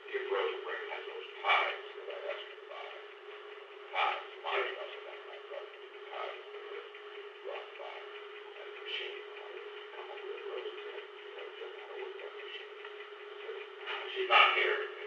Your frozen ring has those ties that I asked you to buy. Ties. Mine doesn't have my brother do the ties that are rock by. And the machine, I wanted to come over to Rose's head. She doesn't know how to work that machine. She's not here.